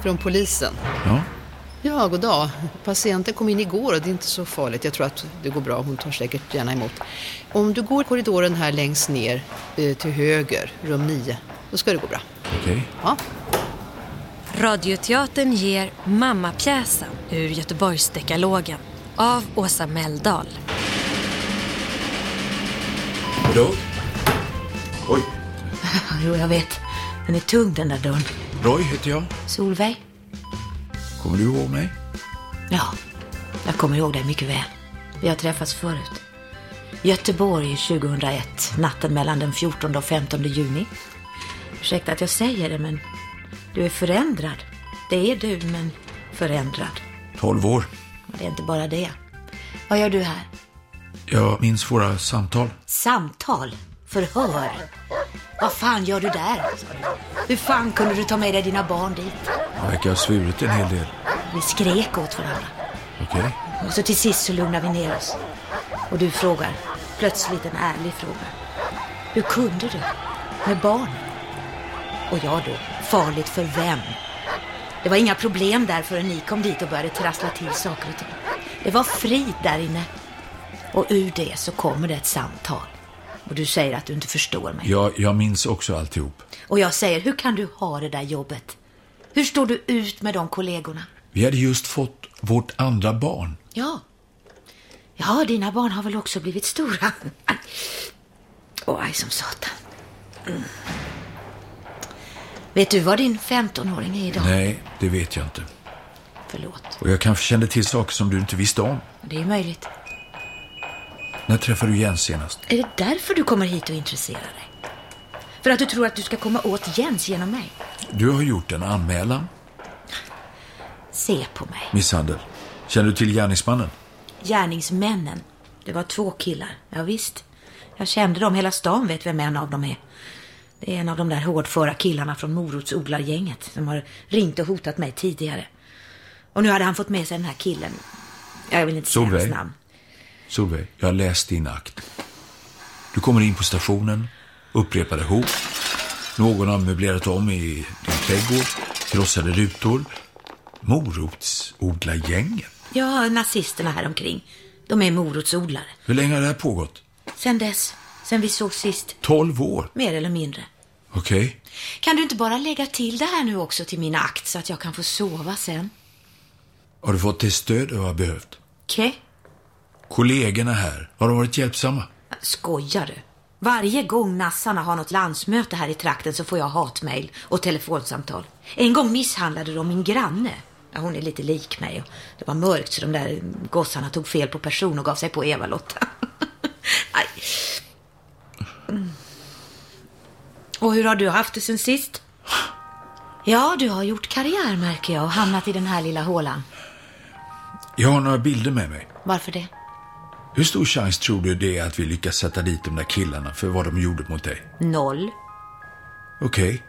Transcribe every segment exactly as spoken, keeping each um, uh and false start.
Från polisen. Ja. Ja, god dag. Patienten kom in igår och det är inte så farligt. Jag tror att det går bra. Hon tar säkert gärna emot. Om du går korridoren här längst ner eh, till höger, rum nio, då ska det gå bra. Okej. Okay. Ja. Radioteatern ger Mammapjäsen ur Göteborgsdekalogen av Åsa Meldahl. Goddag. Oj. Jo, jag vet. Den är tung, den där dörren. Roy heter jag. Solveig. Kommer du ihåg mig? Ja, jag kommer ihåg dig mycket väl. Vi har träffats förut. Göteborg tjugohundraett, natten mellan den fjortonde och femtonde juni. Ursäkta att jag säger det, men du är förändrad. Det är du, men förändrad. Tolv år. Det är inte bara det. Vad gör du här? Jag minns våra samtal. Samtal? Förhör? Vad fan gör du där? Hur fan kunde du ta med dig dina barn dit? Jag verkar ha svurit en hel del. Vi skrek åt varandra. Okej. Okay. Och så till sist så lugnar vi ner oss. Och du frågar, plötsligt en ärlig fråga. Hur kunde du? Med barn? Och jag då, farligt för vem? Det var inga problem där förrän ni kom dit och började trassla till saker och ting. Det var frid där inne. Och ur det så kommer det ett samtal. Och du säger att du inte förstår mig. Ja, jag minns också alltihop. Och jag säger, hur kan du ha det där jobbet? Hur står du ut med de kollegorna? Vi hade just fått vårt andra barn. Ja. Ja, dina barn har väl också blivit stora. Åh, aj som satan. Mm. Vet du vad din femtonåring är idag? Nej, det vet jag inte. Förlåt. Och jag kanske kände till saker som du inte visste om. Det är möjligt. När träffade du Jens senast? Är det därför du kommer hit och intresserar dig? För att du tror att du ska komma åt Jens genom mig? Du har gjort en anmälan. Se på mig. Misshandel. Känner du till gärningsmannen? Gärningsmännen. Det var två killar. Ja visst. Jag kände dem. Hela stan vet vem en av dem är. Det är en av de där hårdföra killarna från morotsodlargänget som har ringt och hotat mig tidigare. Och nu hade han fått med sig den här killen. Jag vill inte säga hans namn. Solveig, jag har läst din akt. Du kommer in på stationen, upprepade hot. Någon har möblerat om i din trädgård, krossade rutor. Morotsodlargänget? Ja, nazisterna här omkring. De är morotsodlare. Hur länge har det här pågått? Sen dess, sen vi såg sist. Tolv år? Mer eller mindre. Okej. Okay. Kan du inte bara lägga till det här nu också till min akt så att jag kan få sova sen? Har du fått det stöd du har behövt? Okej. Okay. Kollegorna här, har de varit hjälpsamma? Skojar du? Varje gång nassarna har något landsmöte här i trakten så får jag hatmejl och telefonsamtal. En gång misshandlade de min granne. Ja, hon är lite lik mig. Och det var mörkt så de där gossarna tog fel på person och gav sig på Eva-Lotta. Nej. Mm. Och hur har du haft det sen sist? Ja, du har gjort karriär märker jag och hamnat i den här lilla hålan. Jag har några bilder med mig. Varför det? Hur stor chans tror du det är att vi lyckas sätta dit de där killarna för vad de gjorde mot dig? Noll. Okej. Okay.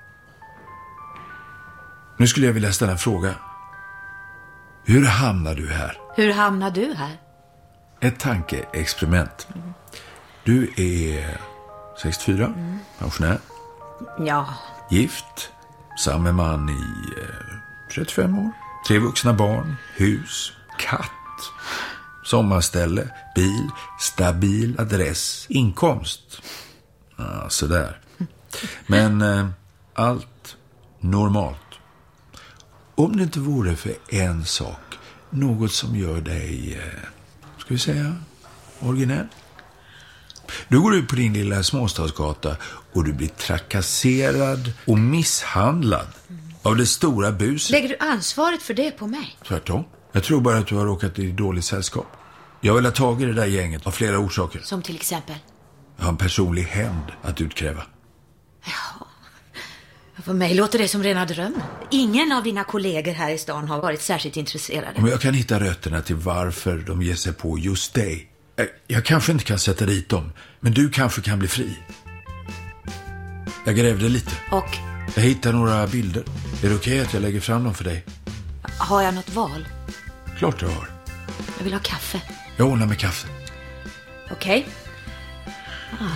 Nu skulle jag vilja ställa en fråga. Hur hamnar du här? Hur hamnar du här? Ett tankeexperiment. Mm. Du är sextiofyra, mm. pensionär. Ja. Gift, samma man i eh, trettiofem år. Tre vuxna barn, hus, katt. Sommarställe, bil, stabil adress, inkomst. Ja, sådär. Men eh, allt normalt. Om det inte vore för en sak, något som gör dig, eh, ska vi säga, originell. Du går ut på din lilla småstadsgata och du blir trakasserad och misshandlad mm. av det stora buset. Lägger du ansvaret för det på mig? Tvärtom. Jag tror bara att du har råkat i dåligt sällskap. Jag vill ha tag i det där gänget av flera orsaker. Som till exempel? Jag har en personlig hämnd att utkräva. Ja, för mig låter det som rena drömmen. Ingen av dina kollegor här i stan har varit särskilt intresserade. Om jag kan hitta rötterna till varför de ger sig på just dig. Jag, jag kanske inte kan sätta dit dem, men du kanske kan bli fri. Jag grävde lite. Och? Jag hittade några bilder. Är det okej att jag lägger fram dem för dig? Har jag något val? Klart du har. Jag vill ha kaffe. Jag ordnar med kaffe. Okej. Okay. Ah,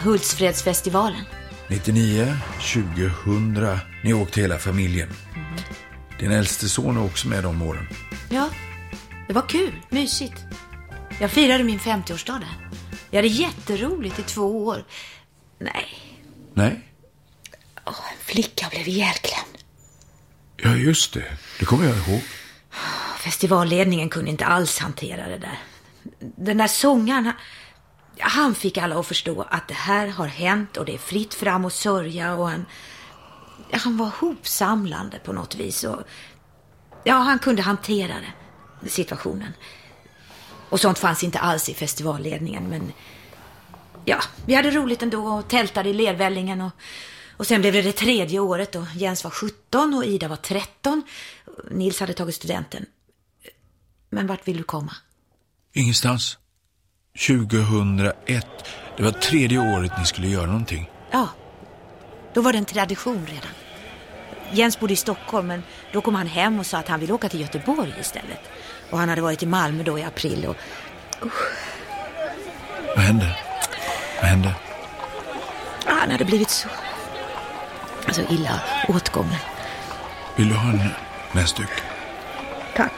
Hultsfredsfestivalen. nittionio, tjugohundra. Ni åkte hela familjen. Mm. Din äldste son är också med de åren. Ja, det var kul, mysigt. Jag firade min femtioårsdag där. Jag hade jätteroligt i två år. Nej. Nej? Åh, en flicka blev ihjälklämd. Ja, just det. Det kommer jag ihåg. Festivalledningen kunde inte alls hantera det där. Den där sångaren, han, han fick alla att förstå att det här har hänt och det är fritt fram och sörja, och han, han var hopsamlande på något vis. Och, ja, han kunde hantera det, situationen. Och sånt fanns inte alls i festivalledningen, men ja, vi hade roligt ändå och tältade i Lervällingen, och, och sen blev det det tredje året och Jens var sjutton och Ida var tretton. Nils hade tagit studenten. Men vart vill du komma? Ingenstans. tjugohundraett. Det var tredje året ni skulle göra någonting. Ja, då var det en tradition redan. Jens bodde i Stockholm, men då kom han hem och sa att han ville åka till Göteborg istället. Och han hade varit i Malmö då i april och... Uh. Vad hände? Vad hände? Han hade blivit så... så illa åtgången. Vill du ha en näsduk? Tack.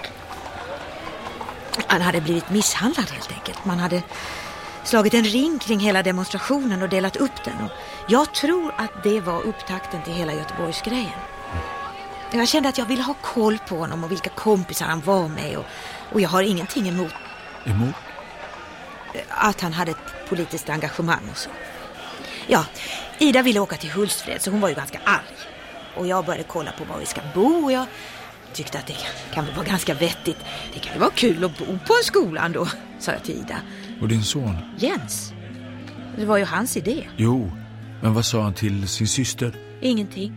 Han hade blivit misshandlad helt enkelt. Man hade slagit en ring kring hela demonstrationen och delat upp den. Och jag tror att det var upptakten till hela Göteborgsgrejen. Jag kände att jag ville ha koll på honom och vilka kompisar han var med. Och, och jag har ingenting emot... Emot? Att han hade ett politiskt engagemang och så. Ja, Ida ville åka till Hultsfred, så hon var ju ganska arg. Och jag började kolla på var vi ska bo, och jag tyckte att det kan väl vara ganska vettigt. Det kan ju vara kul att bo på en skolan då, sa jag till Ida. Och din son? Jens. Det var ju hans idé. Jo, men vad sa han till sin syster? Ingenting.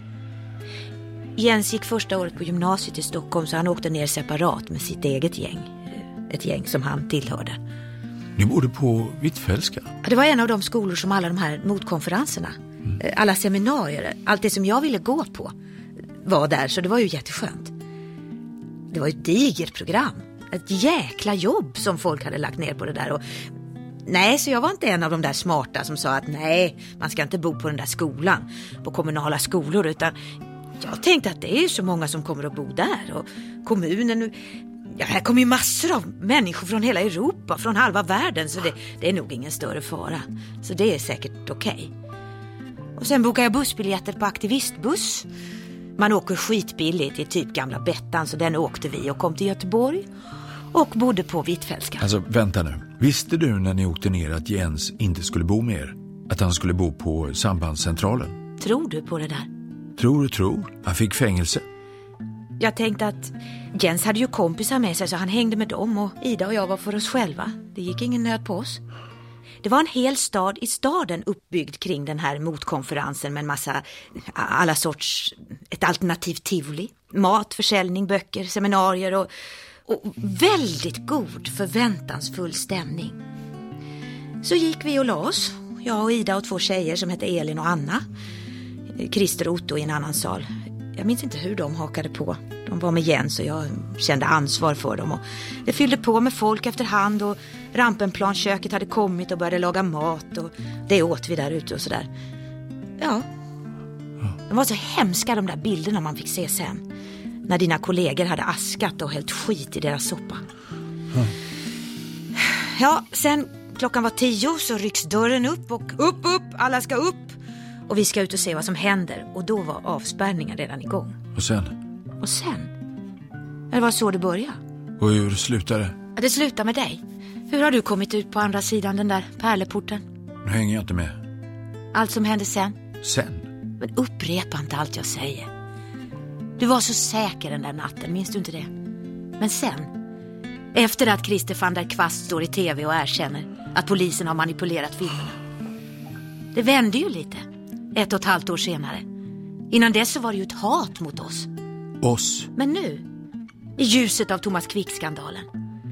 Jens gick första året på gymnasiet i Stockholm, så han åkte ner separat med sitt eget gäng. Ett gäng som han tillhörde. Ni bodde på Hvitfeldtska? Det var en av de skolor som alla de här motkonferenserna, mm. alla seminarier, allt det som jag ville gå på var där, så det var ju jätteskönt. Det var ju ett digert program. Ett jäkla jobb som folk hade lagt ner på det där. Och nej, så jag var inte en av de där smarta som sa att nej, man ska inte bo på den där skolan, på kommunala skolor, utan jag tänkte att det är så många som kommer att bo där. Och kommunen, ja, här kommer ju massor av människor från hela Europa, från halva världen, så det, det är nog ingen större fara. Så det är säkert okej. Och sen bokade jag bussbiljetter på aktivistbuss. Man åker skitbilligt i typ gamla Bettan, så den åkte vi och kom till Göteborg och bodde på Hvitfeldtska. Alltså, vänta nu. Visste du när ni åkte ner att Jens inte skulle bo mer? Att han skulle bo på sambandscentralen? Tror du på det där? Tror du tror? Han fick fängelse. Jag tänkte att Jens hade ju kompisar med sig, så han hängde med dem, och Ida och jag var för oss själva. Det gick ingen nöd på oss. Det var en hel stad i staden uppbyggd kring den här motkonferensen med en massa, alla sorts, ett alternativt tivoli. Mat, försäljning, böcker, seminarier och, och väldigt god förväntansfull stämning. Så gick vi och la oss, jag och Ida och två tjejer som hette Elin och Anna. Christer och Otto i en annan sal. Jag minns inte hur de hakade på. De var med Jens och jag kände ansvar för dem. Och det fyllde på med folk efterhand, och Rampenplanköket hade kommit och började laga mat, och det åt vi där ute och sådär. Ja. De var så hemska, de där bilderna man fick se sen. När dina kollegor hade askat och hällt skit i deras soppa. Mm. Ja, sen klockan var tio så rycks dörren upp och upp, upp, alla ska upp. Och vi ska ut och se vad som händer. Och då var avspärrningen redan igång. Och sen? Och sen? Det var så det började. Och hur slutade? Ja, det slutade med dig. Hur har du kommit ut på andra sidan den där pärleporten? Nu hänger jag inte med. Allt som hände sen? Sen? Men upprepa inte allt jag säger. Du var så säker den där natten, minns du inte det? Men sen, efter att Christer van der Kvast står i tv och erkänner att polisen har manipulerat filmerna. Det vände ju lite, ett och ett halvt år senare. Innan dess så var det ju ett hat mot oss. Oss? Men nu, i ljuset av Thomas Quick-skandalen.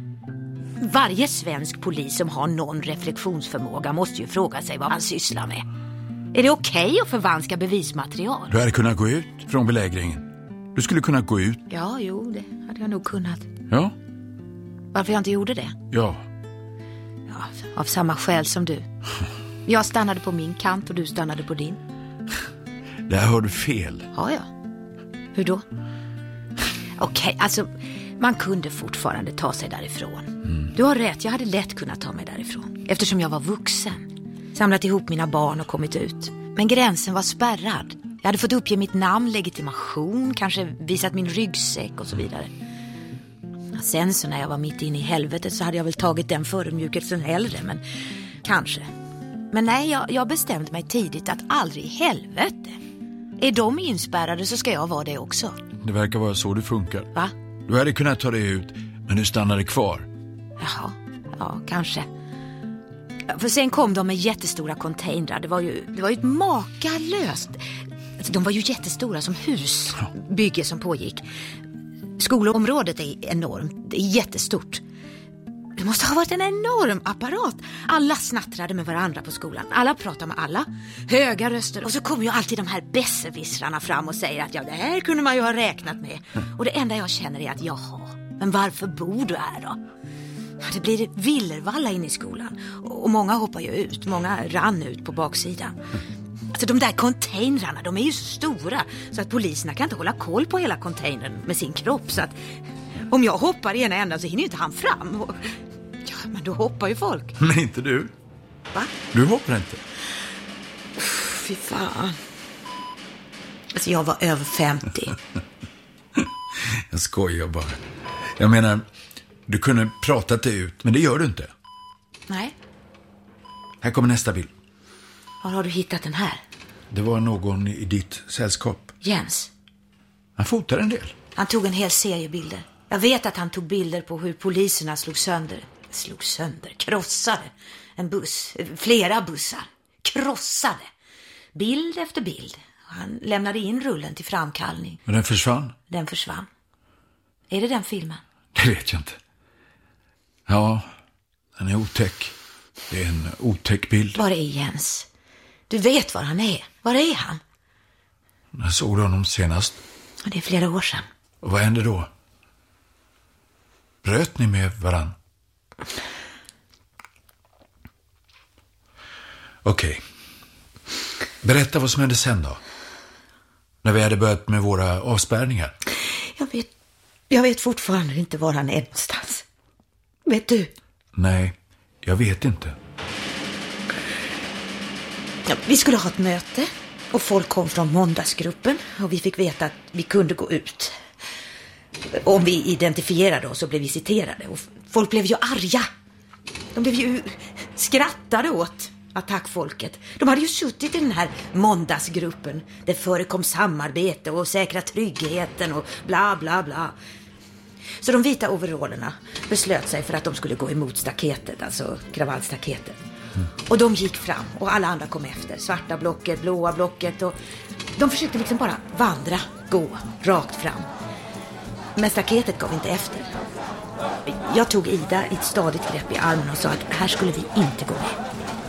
Varje svensk polis som har någon reflektionsförmåga måste ju fråga sig vad han sysslar med. Är det okej att förvanska bevismaterial? Du hade kunnat gå ut från belägringen. Du skulle kunna gå ut. Ja, jo, det hade jag nog kunnat. Ja. Varför jag inte gjorde det? Ja. Ja, av samma skäl som du. Jag stannade på min kant och du stannade på din. Där har du fel. Ja, ja. Hur då? Okej, alltså man kunde fortfarande ta sig därifrån. Mm. Du har rätt, jag hade lätt kunnat ta mig därifrån. Eftersom jag var vuxen. Samlat ihop mina barn och kommit ut. Men gränsen var spärrad. Jag hade fått uppge mitt namn, legitimation, kanske visat min ryggsäck och så vidare. Sen så när jag var mitt inne i helvetet så hade jag väl tagit den förödmjukelsen hellre, men kanske. Men nej, jag, jag bestämde mig tidigt att aldrig i helvete. Är de inspärrade så ska jag vara det också. Det verkar vara så det funkar. Va? Du hade kunnat ta dig ut, men du stannade kvar. Jaha, ja kanske. För sen kom de med jättestora containrar. Det var ju, det var ju ett makalöst. De var ju jättestora som husbygge som pågick. Skolområdet är enormt, det är jättestort. Det måste ha varit en enorm apparat. Alla snattrade med varandra på skolan. Alla pratade med alla. Höga röster. Och så kommer ju alltid de här besserwissrarna fram och säger att ja, det här kunde man ju ha räknat med. Och det enda jag känner är att jaha, men varför bor du här då? Det blir villervalla in i skolan. Och många hoppar ju ut. Många rann ut på baksidan. Alltså de där containrarna, de är ju så stora så att poliserna kan inte hålla koll på hela containern med sin kropp. Så att om jag hoppar i ena ändan så hinner ju inte han fram. Och, ja, men då hoppar ju folk. Men inte du. Va? Du hoppar inte. Fy fan. Alltså jag var över femtio. Jag skojar bara. Jag menar, du kunde pratat dig ut, men det gör du inte. Nej. Här kommer nästa bild. Var har du hittat den här? Det var någon i ditt sällskap. Jens. Han fotade en del. Han tog en hel serie bilder. Jag vet att han tog bilder på hur poliserna slog sönder. Slog sönder, krossade. En buss, flera bussar. Krossade. Bild efter bild. Han lämnade in rullen till framkallning. Men den försvann? Den försvann. Är det den filmen? Det vet jag inte. Ja, den är otäck. Det är en otäck bild. Var är Jens? Du vet var han är. Var är han? Jag såg honom senast. Det är flera år sedan. Och vad hände då? Bröt ni med varann? Okej. Okay. Berätta vad som hände sen då. När vi hade börjat med våra avspärrningar. Jag vet, jag vet fortfarande inte var han är någonstans. Vet du? Nej, jag vet inte. Ja, vi skulle ha ett möte och folk kom från måndagsgruppen och vi fick veta att vi kunde gå ut. Om vi identifierade oss och blev visiterade. Och folk blev ju arga. De blev ju skrattade åt attackfolket. De hade ju suttit i den här måndagsgruppen. Det förekom samarbete och säkra tryggheten och bla bla bla. Så de vita overallerna beslöt sig för att de skulle gå emot staketet, alltså kravallstaketet. Mm. Och de gick fram och alla andra kom efter. Svarta blocket, blåa blocket och de försökte liksom bara vandra, gå rakt fram. Men staketet gav inte efter. Jag tog Ida i ett stadigt grepp i armen och sa att här skulle vi inte gå med.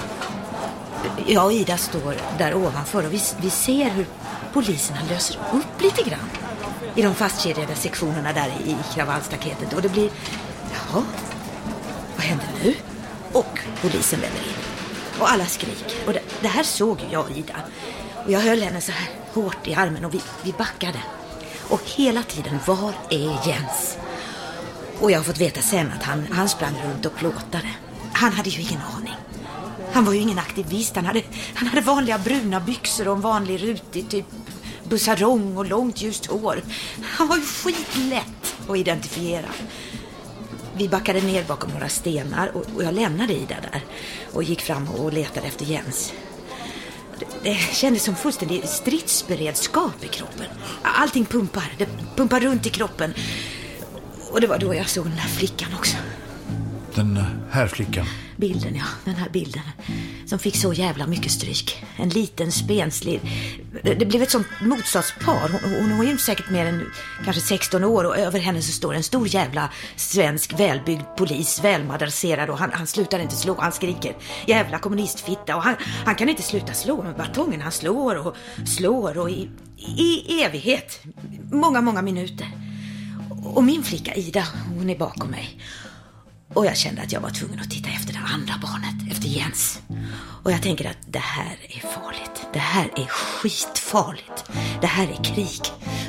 Jag och Ida står där ovanför och vi, vi ser hur poliserna löser upp lite grann i de fastkedjade sektionerna där i kravallstaketet. Och det blir, jaha, vad händer nu? Och polisen vänder in. Och alla skriker. Och det, det här såg jag Ida. Och jag höll henne så här hårt i armen och vi, vi backade. Och hela tiden, var är Jens? Och jag har fått veta sen att han, han sprang runt och plåtade. Han hade ju ingen aning. Han var ju ingen aktivist. Han hade, han hade vanliga bruna byxor och en vanlig rutig typ bussarong och långt ljust hår. Han var ju skitlätt att identifiera. Vi backade ner bakom några stenar och, och jag lämnade Ida där och gick fram och letade efter Jens. Det, det kändes som fullständig stridsberedskap i kroppen. Allting pumpar, det pumpar runt i kroppen. Och det var då jag såg den här flickan också. Den här flickan? Bilden, ja. Den här bilden. Som fick så jävla mycket stryk. En liten, spenslig. Det blev ett sånt motsatspar. Hon, hon, hon är ju säkert mer än kanske sexton år. Och över henne så står en stor jävla svensk välbyggd polis. Välmadrasserad. Och han, han slutar inte slå. Han skriker. Jävla kommunistfitta. Och han, han kan inte sluta slå med batongen. Han slår och slår. Och i, i evighet. Många, många minuter. Och min flicka Ida, hon är bakom mig. Och jag kände att jag var tvungen att titta efter det andra barnet, efter Jens. Och jag tänker att det här är farligt. Det här är skitfarligt. Det här är krig.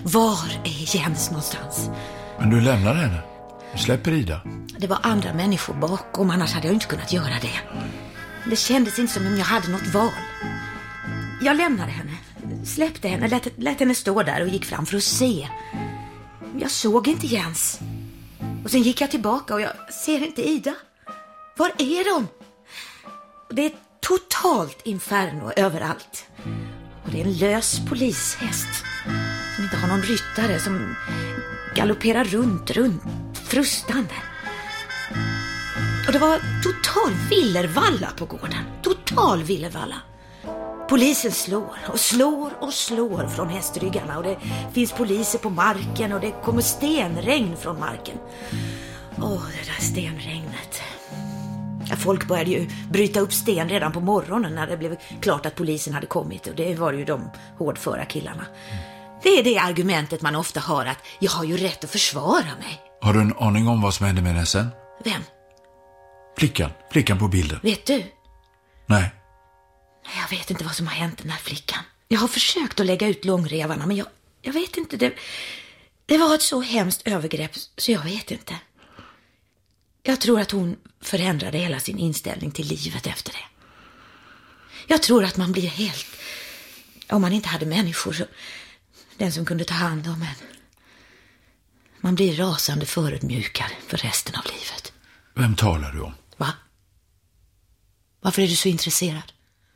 Var är Jens någonstans? Men du lämnar henne. Du släpper Ida. Det var andra människor bakom, annars hade jag inte kunnat göra det. Det kändes inte som om jag hade något val. Jag lämnade henne, släppte henne, lät, lät henne stå där och gick fram för att se. Jag såg inte Jens. Och sen gick jag tillbaka och jag ser inte Ida. Var är de? Det är totalt inferno överallt. Och det är en lös polishäst som inte har någon ryttare, som galopperar runt, runt, frustande. Och det var total villervalla på gården. Total villervalla. Polisen slår och slår och slår från hästryggarna. Och det finns poliser på marken och det kommer stenregn från marken. Åh, det där stenregnet. Ja, folk började ju bryta upp sten redan på morgonen när det blev klart att polisen hade kommit. Och det var ju de hårdföra killarna. Det är det argumentet man ofta har, att jag har ju rätt att försvara mig. Har du en aning om vad som hände med henne sen? Vem? Flickan, flickan på bilden. Vet du? Nej. Jag vet inte vad som har hänt den här flickan. Jag har försökt att lägga ut långrevarna, men jag, jag vet inte. Det, det var ett så hemskt övergrepp så jag vet inte. Jag tror att hon förändrade hela sin inställning till livet efter det. Jag tror att man blir helt... Om man inte hade människor, så, den som kunde ta hand om en. Man blir rasande förödmjukad för resten av livet. Vem talar du om? Va? Varför är du så intresserad?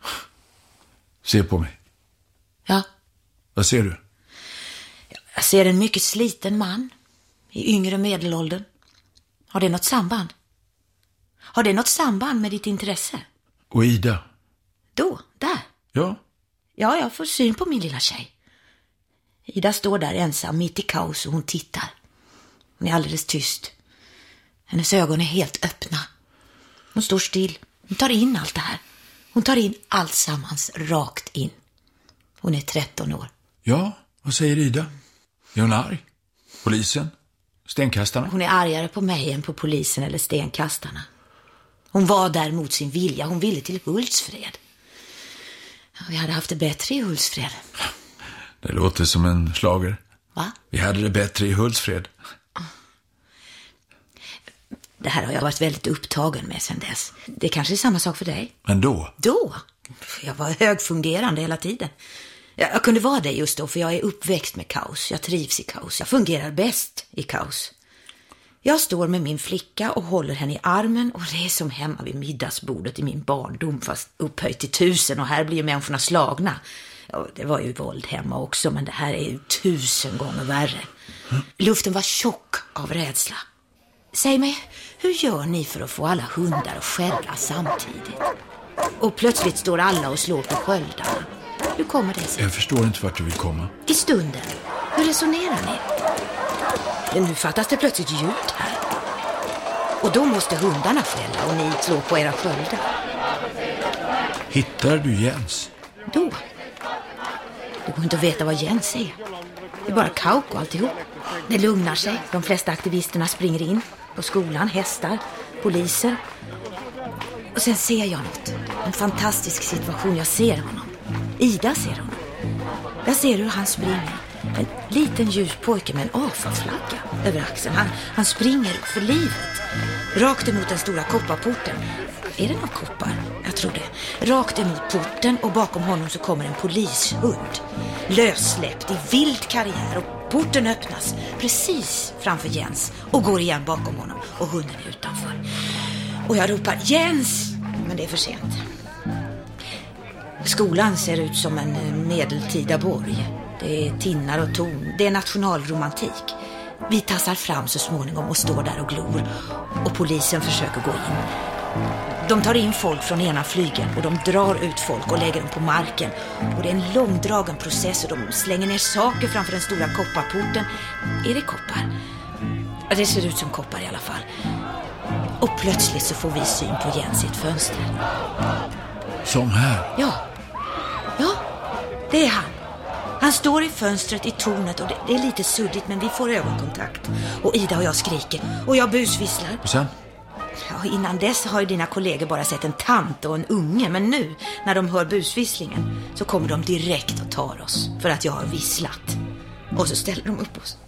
Se på mig. Ja. Vad ser du? Jag ser en mycket sliten man i yngre medelåldern. Har det något samband? Har det något samband med ditt intresse? Och Ida? Då, där. Ja. Ja, jag får syn på min lilla tjej. Ida står där ensam mitt i kaos och hon tittar. Hon är alldeles tyst. Hennes ögon är helt öppna. Hon står still. Hon tar in allt det här. Hon tar in allt sammans rakt in. Hon är tretton år. Ja, vad säger Ida? Är hon arg? Polisen? Stenkastarna? Hon är argare på mig än på polisen eller stenkastarna. Hon var där mot sin vilja. Hon ville till Hultsfred. Ja, vi hade haft det bättre i Hultsfred. Det låter som en slager. Va? Vi hade det bättre i Hultsfred. Det här har jag varit väldigt upptagen med sedan dess. Det kanske är samma sak för dig. Men då? Då? Jag var högfungerande hela tiden. Jag, jag kunde vara det just då, för jag är uppväxt med kaos. Jag trivs i kaos. Jag fungerar bäst i kaos. Jag står med min flicka och håller henne i armen, och det är som hemma vid middagsbordet i min barndom, fast upphöjt till tusen, och här blir ju människorna slagna. Ja, det var ju våld hemma också, men det här är ju tusen gånger värre. Luften var tjock av rädsla. Säg mig, hur gör ni för att få alla hundar att skälla samtidigt? Och plötsligt står alla och slår på sköldarna. Hur kommer det sig? Jag förstår inte vart du vill komma. I stunden. Hur resonerar ni? Men nu fattas det plötsligt ljud här. Och då måste hundarna skälla och ni slår på era sköldar. Hittar du Jens? Då? Det går inte att veta vad Jens är. Det är bara kauk och alltihop. Det lugnar sig. De flesta aktivisterna springer in. På skolan, hästar, poliser. Och sen ser jag något. En fantastisk situation. Jag ser honom. Ida ser honom. Jag ser hur han springer. En liten ljus pojke med en A F A-flagga över axeln. Han, han springer för livet. Rakt emot den stora kopparporten. Är det någon koppar? Jag tror det. Rakt emot porten, och bakom honom så kommer en polishund. Lössläppt i vild karriär, och porten öppnas precis framför Jens och går igen bakom honom, och hunden är utanför. Och jag ropar Jens, men det är för sent. Skolan ser ut som en medeltida borg. Det är tinnar och torn. Det är nationalromantik. Vi tassar fram så småningom och står där och glor. Och polisen försöker gå in. De tar in folk från ena flygeln och de drar ut folk och lägger dem på marken. Och det är en långdragen process, och de slänger ner saker framför den stora kopparporten. Är det koppar? Ja, det ser ut som koppar i alla fall. Och plötsligt så får vi syn på Jens i ett fönster. Som här? Ja, ja, det är han. Han står i fönstret i tornet, och det, det är lite suddigt, men vi får ögonkontakt. Och Ida och jag skriker, och jag busvisslar. Och sen? Ja, innan dess har ju dina kollegor bara sett en tant och en unge, men nu, när de hör busvisslingen, så kommer de direkt och tar oss för att jag har visslat. Och så ställer de upp oss.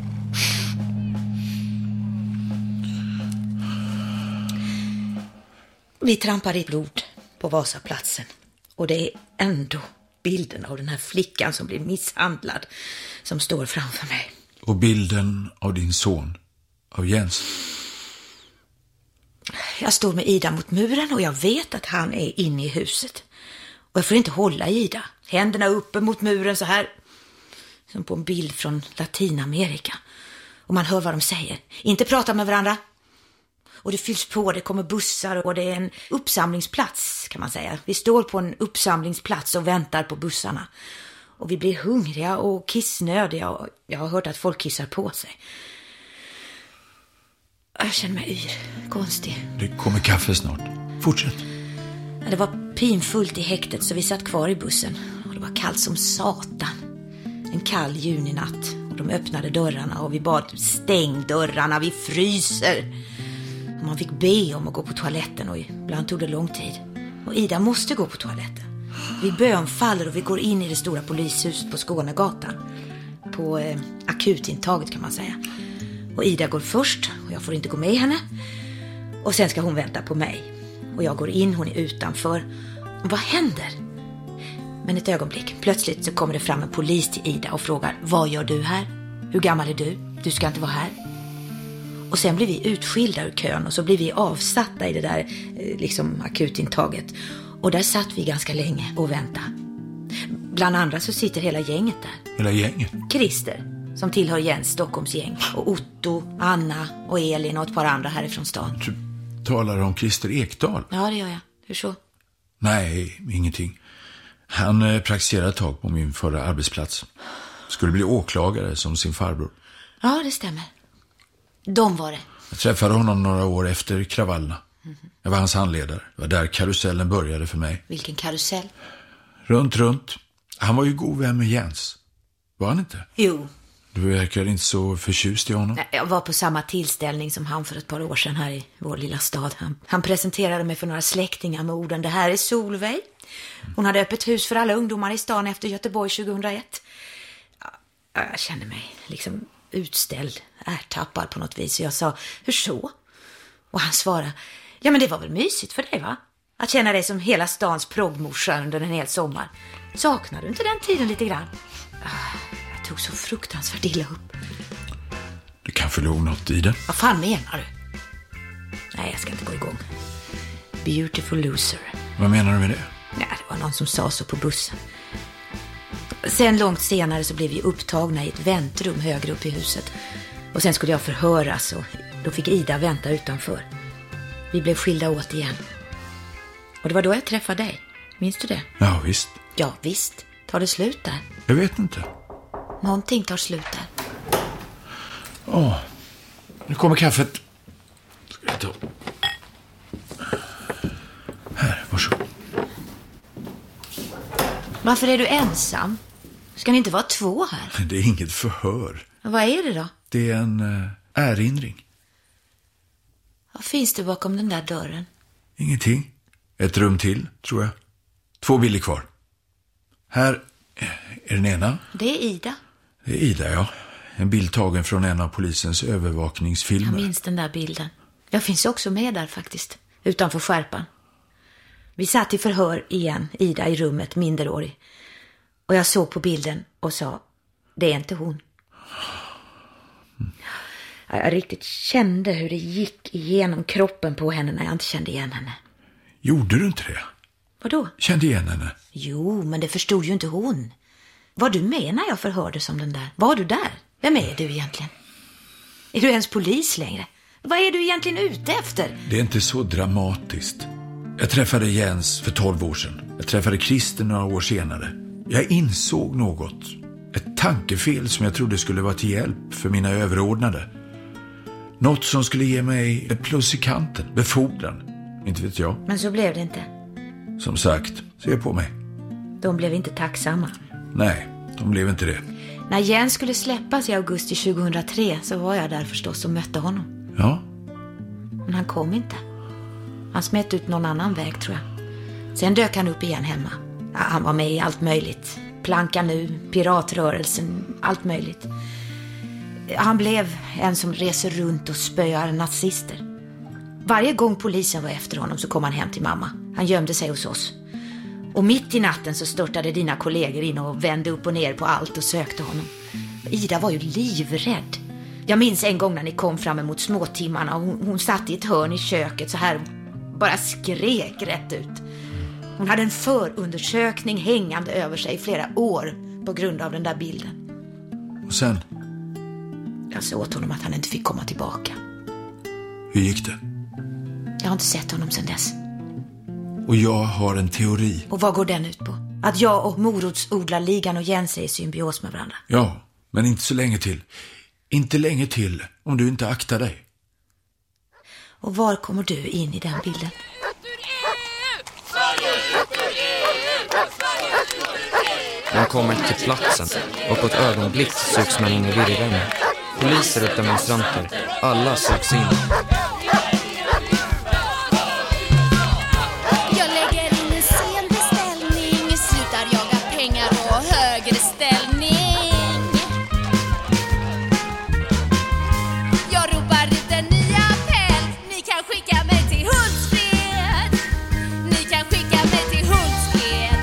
Vi trampar i blod på Vasaplatsen. Och det är ändå bilden av den här flickan som blir misshandlad som står framför mig. Och bilden av din son, av Jens. Jag står med Ida mot muren och jag vet att han är inne i huset. Och jag får inte hålla i Ida. Händerna uppe mot muren så här. Som på en bild från Latinamerika. Och man hör vad de säger. Inte prata med varandra. Och det fylls på, det kommer bussar och det är en uppsamlingsplats kan man säga. Vi står på en uppsamlingsplats och väntar på bussarna. Och vi blir hungriga och kissnödiga och jag har hört att folk kissar på sig. Jag känner mig yr, konstig. Det kommer kaffe snart. Fortsätt. Det var pinfullt i häktet så vi satt kvar i bussen. Och det var kallt som satan. En kall juninatt. Och de öppnade dörrarna och vi bad stäng dörrarna, vi fryser. Och man fick be om att gå på toaletten och ibland tog det lång tid. Och Ida måste gå på toaletten. Vi bönfaller och vi går in i det stora polishuset på Skånegatan. På eh, akutintaget kan man säga. Och Ida går först och jag får inte gå med henne. Och sen ska hon vänta på mig. Och jag går in, hon är utanför. Och vad händer? Men ett ögonblick, plötsligt så kommer det fram en polis till Ida och frågar: vad gör du här? Hur gammal är du? Du ska inte vara här. Och sen blir vi utskilda ur kön och så blir vi avsatta i det där eh, liksom akutintaget. Och där satt vi ganska länge och väntade. Bland andra så sitter hela gänget där. Hela gänget? Christer, som tillhör Jens Stockholms gäng. Och Otto, Anna och Elin och ett par andra härifrån stan. Du talar om Christer Ekdahl? Ja, det gör jag. Hur så? Nej, ingenting. Han eh, praktiserade ett tag på min förra arbetsplats. Skulle bli åklagare som sin farbror. Ja, det stämmer. De var det. Jag träffade honom några år efter kravallerna. Mm-hmm. Jag var hans handledare. Det var där karusellen började för mig. Vilken karusell? Runt, runt. Han var ju god vän med Jens. Var han inte? Jo. Du verkar inte så förtjust i honom. Nej, jag var på samma tillställning som han för ett par år sedan här i vår lilla stad. Han, han presenterade mig för några släktingar med orden: det här är Solveig. Hon hade öppet hus för alla ungdomar i stan efter Göteborg tjugohundraett. Ja, jag kände mig liksom utställd, ärtappad på något vis. Så jag sa: hur så? Och han svarade: ja, men det var väl mysigt för dig, va? Att känna dig som hela stans proggmorsa under en hel sommar. Saknar du inte den tiden lite grann? Jag tog så fruktansvärt illa upp. Du kan förlora något i det. Vad fan menar du? Nej, jag ska inte gå igång. Beautiful loser. Vad menar du med det? Nej, det var någon som sa så på bussen. Sen långt senare så blev vi upptagna i ett väntrum högre upp i huset. Och sen skulle jag förhöras och då fick Ida vänta utanför. Vi blev skilda åt igen. Och det var då jag träffade dig. Minns du det? Ja, visst. Ja, visst. Tar det slut där? Jag vet inte. Någonting tar slut där. Åh, nu kommer kaffet. Ska jag ta. Här, varsågod. Varför är du ensam? Ska ni inte vara två här? Det är inget förhör. Vad är det då? Det är en äh, erinring. Vad finns det bakom den där dörren? Ingenting. Ett rum till, tror jag. Två bilder kvar. Här är den ena. Det är Ida. Det är Ida, ja. En bild tagen från en av polisens övervakningsfilmer. Jag minns den där bilden. Jag finns också med där faktiskt. Utanför skärpan. Vi satt i förhör igen, Ida i rummet, minderårig. Och jag såg på bilden och sa: det är inte hon. Mm. Jag riktigt kände hur det gick igenom kroppen på henne när jag inte kände igen henne. Gjorde du inte det? Vadå? Kände igen henne? Jo, men det förstod ju inte hon. Vad du menar jag förhörde som den där? Var du där? Vem är du egentligen? Är du ens polis längre? Vad är du egentligen ute efter? Det är inte så dramatiskt. Jag träffade Jens för tolv år sedan. Jag träffade Christer några år senare. Jag insåg något. Ett tankefel som jag trodde skulle vara till hjälp för mina överordnade. Något som skulle ge mig ett plus i kanten, befordran. Inte vet jag. Men så blev det inte. Som sagt, se på mig. De blev inte tacksamma. Nej, de blev inte det. När Jens skulle släppas i augusti tjugohundratre så var jag där förstås och mötte honom. Ja. Men han kom inte. Han smet ut någon annan väg, tror jag. Sen dök han upp igen hemma. Ja, han var med i allt möjligt. Planka nu, piratrörelsen, allt möjligt. Han blev en som reser runt och spöar nazister. Varje gång polisen var efter honom så kom han hem till mamma. Han gömde sig hos oss. Och mitt i natten så störtade dina kollegor in och vände upp och ner på allt och sökte honom. Ida var ju livrädd. Jag minns en gång när ni kom fram emot småtimmarna och hon, hon satt i ett hörn i köket så här, bara skrek rätt ut. Hon hade en förundersökning hängande över sig i flera år på grund av den där bilden. Och sen? Jag sa åt honom att han inte fick komma tillbaka. Hur gick det? Jag har inte sett honom sedan dess. Och jag har en teori. Och vad går den ut på? Att jag och morotsodlarligan och Jens är i symbios med varandra. Ja, men inte så länge till. Inte länge till, om du inte aktar dig. Och var kommer du in i den bilden? Man kommer till platsen och på ett ögonblick sugs man in i virren. Poliser och demonstranter, alla sugs in. Jag lägger in en sen beställning, slutar jaga pengar och högre ställning. Jag ropar ut en ny appell, ni kan skicka mig till Hultsfred. Ni kan skicka mig till Hultsfred.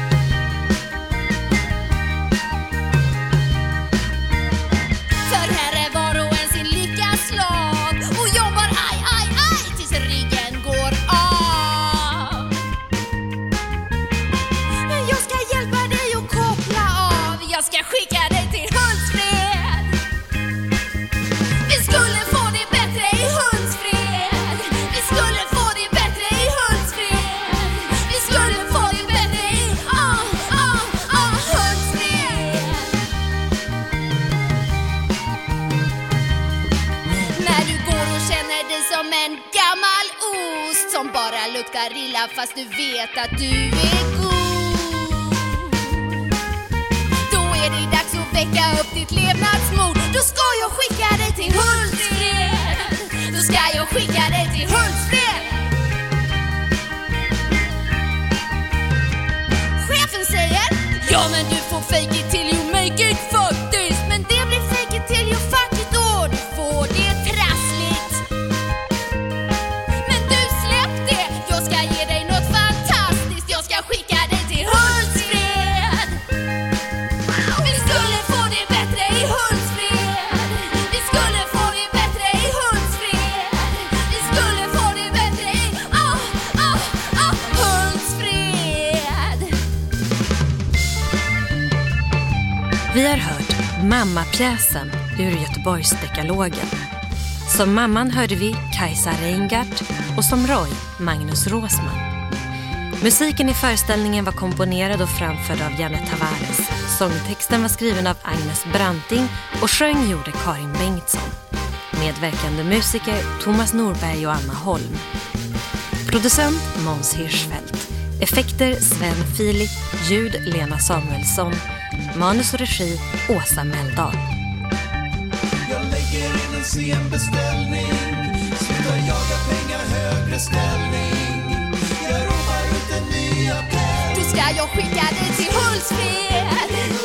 För här är var och en sin lyckas slag och jobbar aj, aj, aj tills ryggen går av. Men jag ska hjälpa dig att koppla av. Jag ska skicka dig till Hultsfred. Vi skulle få det bättre i Hultsfred. Vi skulle få det bättre i Hultsfred. Vi skulle få det bättre i ah, ah, ah, Hultsfred. När du går och känner dig som en gammal ost som bara luktar illa fast du vet att du är god. Då är det dags att väcka upp ditt levnadsmod. Då ska jag skicka dig till Hultsfred. Då ska jag skicka dig till Hultsfred. Chefen säger, ja men du får fake it till you make it faktiskt. Men det blir fake it till you fuck it och du får det trassligt. Men du släpp det, jag ska ge dig något fantastiskt. Jag ska skicka dig till Hultsfred. Vi skulle få det bättre i Hultsfred. Vi skulle få det bättre i Hultsfred. Vi skulle få det bättre i ah, ah, ah, Hultsfred. Vi har hört Mammapjäsen ur Göteborgsdekalogen. Som mamman hörde vi Kajsa Reingart och som Roy Magnus Råsman. Musiken i föreställningen var komponerad och framförd av Janne Tavares. Sångtexten var skriven av Agnes Branting och sjöng gjorde Karin Bengtsson. Medverkande musiker Thomas Norberg och Anna Holm. Producent Måns Hirschfeldt. Effekter Sven Filip. Ljud Lena Samuelsson. Manus och regi Åsa Meldal. Jag lägger in en sen beställning, slutar jaga pengar, högre ställning. Jag ropar ut en ny appell. Då ska jag skicka dig till Hultsfred.